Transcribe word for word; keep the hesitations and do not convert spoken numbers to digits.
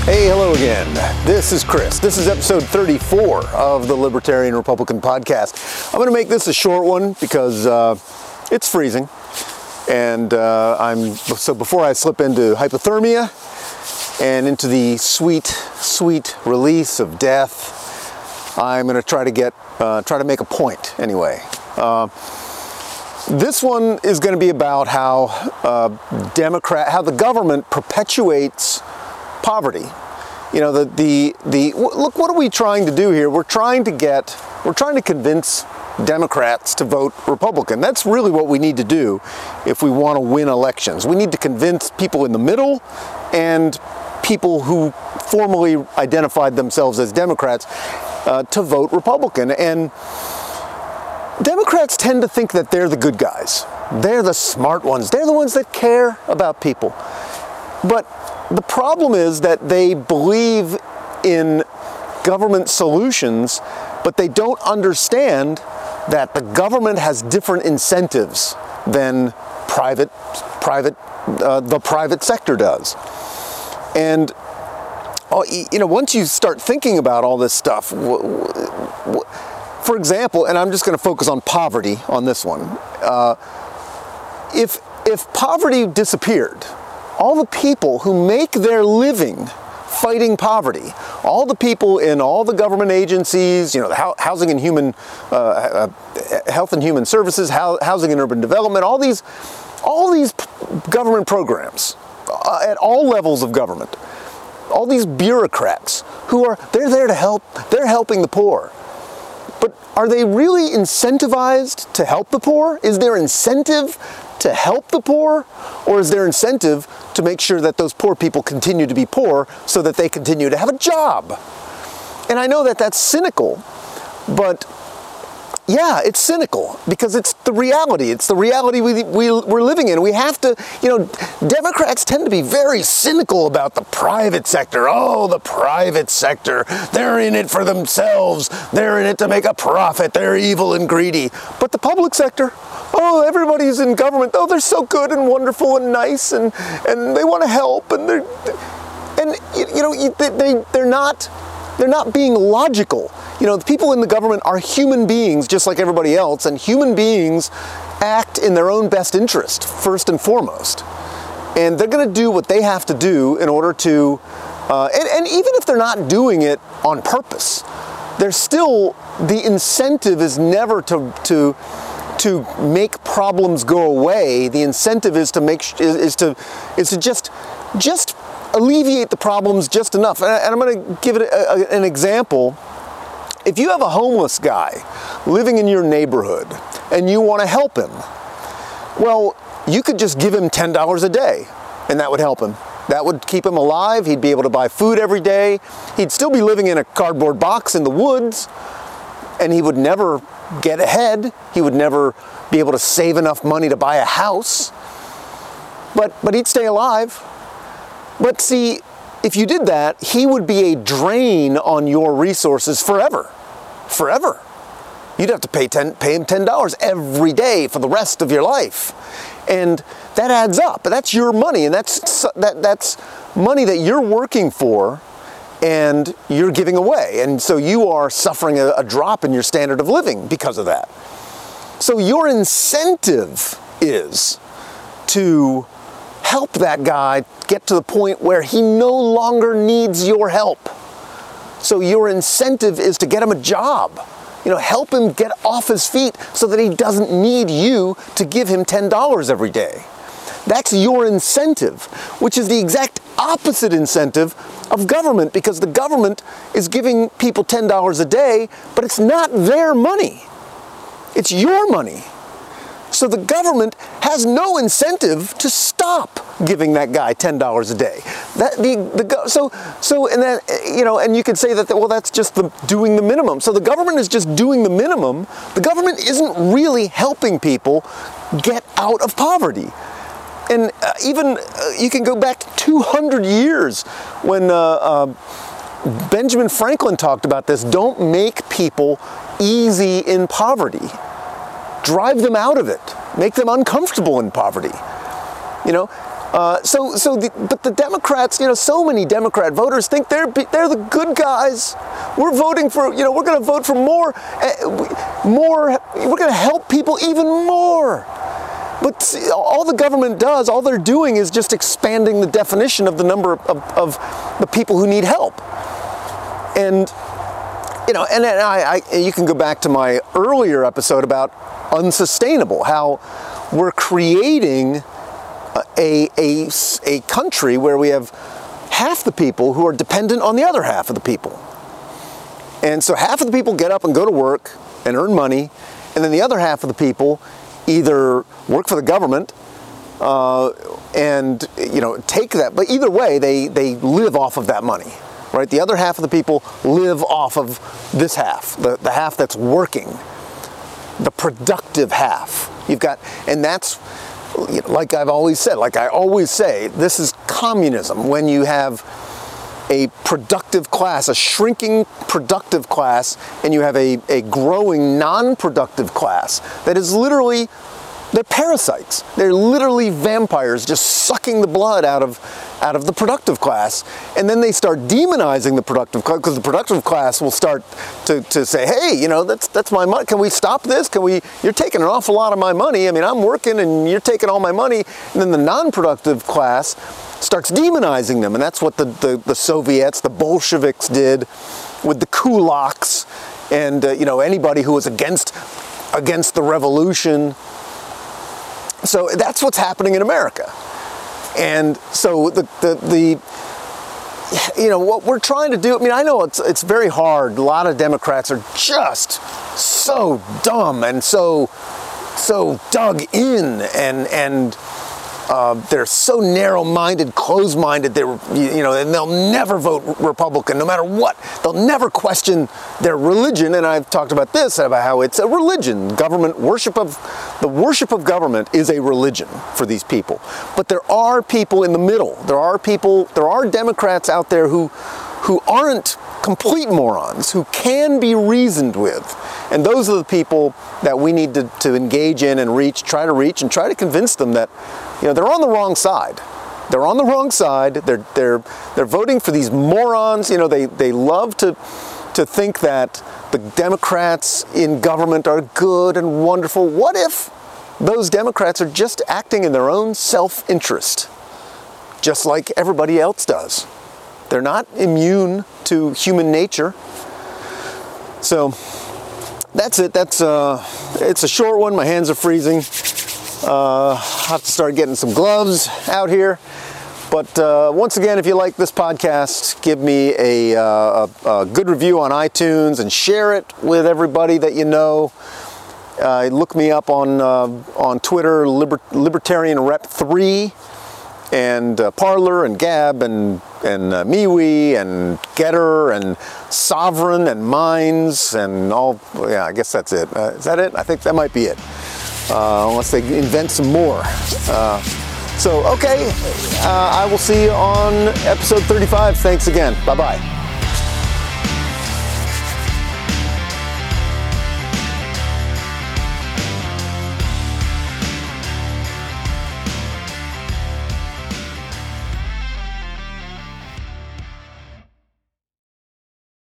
Hey, hello again. This is Chris. This is episode thirty-four of the Libertarian Republican Podcast. I'm going to make this a short one because uh, it's freezing. And uh, I'm so before I slip into hypothermia and into the sweet, sweet release of death, I'm going to try to get, uh, try to make a point anyway. Uh, this one is going to be about how uh, Democrat, how the government perpetuates poverty. You know, the, the, the, look, what are we trying to do here? We're trying to get, we're trying to convince Democrats to vote Republican. That's really what we need to do if we want to win elections. We need to convince people in the middle and people who formally identified themselves as Democrats uh, to vote Republican. And Democrats tend to think that they're the good guys. They're the smart ones. They're the ones that care about people. But the problem is that they believe in government solutions, but they don't understand that the government has different incentives than private, private, uh, the private sector does. And you know, once you start thinking about all this stuff, for example, and I'm just going to focus on poverty on this one. Uh, if if poverty disappeared, all the people who make their living fighting poverty, all the people in all the government agencies, you know, the housing and human, uh, uh, health and human services, housing and urban development, all these, all these government programs uh, at all levels of government, all these bureaucrats who are, they're there to help, they're helping the poor. But are they really incentivized to help the poor? Is there incentive to help the poor? Or is there incentive to make sure that those poor people continue to be poor so that they continue to have a job? And I know that that's cynical, but yeah, it's cynical because it's the reality. It's the reality we, we, we're living in. We have to, you know, Democrats tend to be very cynical about the private sector. Oh, the private sector, they're in it for themselves. They're in it to make a profit. They're evil and greedy. But the public sector, oh, everybody's in government. Oh, they're so good and wonderful and nice, and, and they want to help. And they're, and you know, they, they're not, they're not being logical. You know, the people in the government are human beings just like everybody else, and human beings act in their own best interest, first and foremost. And they're going to do what they have to do in order to, uh, and, and even if they're not doing it on purpose, they're still, the incentive is never to, to, to make problems go away. The incentive is to make, is, is to, is to just, just alleviate the problems just enough. And, I, and I'm going to give it a, a, an example. If you have a homeless guy living in your neighborhood and you want to help him, well, you could just give him ten dollars a day and that would help him. That would keep him alive. He'd be able to buy food every day. He'd still be living in a cardboard box in the woods, and he would never get ahead. He would never be able to save enough money to buy a house, but, but he'd stay alive. But see, if you did that, he would be a drain on your resources forever. Forever. You'd have to pay, ten, pay him ten dollars every day for the rest of your life. And that adds up. That's your money, and that's, that, that's money that you're working for and you're giving away. And so you are suffering a, a drop in your standard of living because of that. So your incentive is to help that guy get to the point where he no longer needs your help. So your incentive is to get him a job. You know, help him get off his feet so that he doesn't need you to give him ten dollars every day. That's your incentive, which is the exact opposite incentive of government, because the government is giving people ten dollars a day, but it's not their money. It's your money. So the government has no incentive to stop giving that guy ten dollars a day. That the the so so and then you know, and you could say that, well, that's just the doing the minimum. So the government is just doing the minimum. The government isn't really helping people get out of poverty. And uh, even uh, you can go back two hundred years when uh, uh, Benjamin Franklin talked about this. Don't make people easy in poverty. Drive them out of it. Make them uncomfortable in poverty. You know, Uh, so, so, the, but the Democrats, you know, so many Democrat voters think they're they're the good guys. We're voting for, you know, we're going to vote for more, uh, more. We're going to help people even more. But see, all the government does, all they're doing is just expanding the definition of the number of, of the people who need help. And you know, and, and I, I, you can go back to my earlier episode about unsustainable, how we're creating A, a, a country where we have half the people who are dependent on the other half of the people. And so half of the people get up and go to work and earn money, and then the other half of the people either work for the government uh, and, you know, take that, but either way, they, they live off of that money, right? The other half of the people live off of this half, the, the half that's working, the productive half. You've got, and that's, you know, like I've always said, like I always say, this is communism. When you have a productive class, a shrinking productive class, and you have a, a growing non-productive class that is literally, they're parasites. They're literally vampires just sucking the blood out of out of the productive class. And then they start demonizing the productive class, because the productive class will start to, to say, hey, you know, that's that's my money. Can we stop this? Can we, you're taking an awful lot of my money. I mean, I'm working and you're taking all my money. And then the non-productive class starts demonizing them. And that's what the, the, the Soviets, the Bolsheviks did with the kulaks and, uh, you know, anybody who was against against the revolution. So that's what's happening in America. And so the, the, the, you know, what we're trying to do, I mean, I know it's, it's very hard. A lot of Democrats are just so dumb and so, so dug in, and, and, Uh, they're so narrow-minded, closed-minded, they're, you know, and they'll never vote Republican no matter what. They'll never question their religion, and I've talked about this, about how it's a religion. Government, worship of, the worship of government is a religion for these people. But there are people in the middle. There are people, there are Democrats out there who, who aren't complete morons, who can be reasoned with. And those are the people that we need to, to engage in and reach, try to reach, and try to convince them that, you know, they're on the wrong side. They're on the wrong side. They're they're they're voting for these morons. You know, they they love to to think that the Democrats in government are good and wonderful. What if those Democrats are just acting in their own self-interest, just like everybody else does? They're not immune to human nature. So that's it. That's uh, it's a short one. My hands are freezing. Uh, I'll have to start getting some gloves out here. But uh, once again, if you like this podcast, give me a, uh, a, a good review on iTunes and share it with everybody that you know. Uh, look me up on uh, on Twitter, Liber- Libertarian Rep three, and uh, Parler and Gab and and uh, MeWe and Getter and Sovereign and Minds and all. Yeah, I guess that's it. Uh, is that it? I think that might be it. Uh, unless they invent some more. Uh, so, okay, uh, I will see you on episode thirty-five. Thanks again. Bye-bye.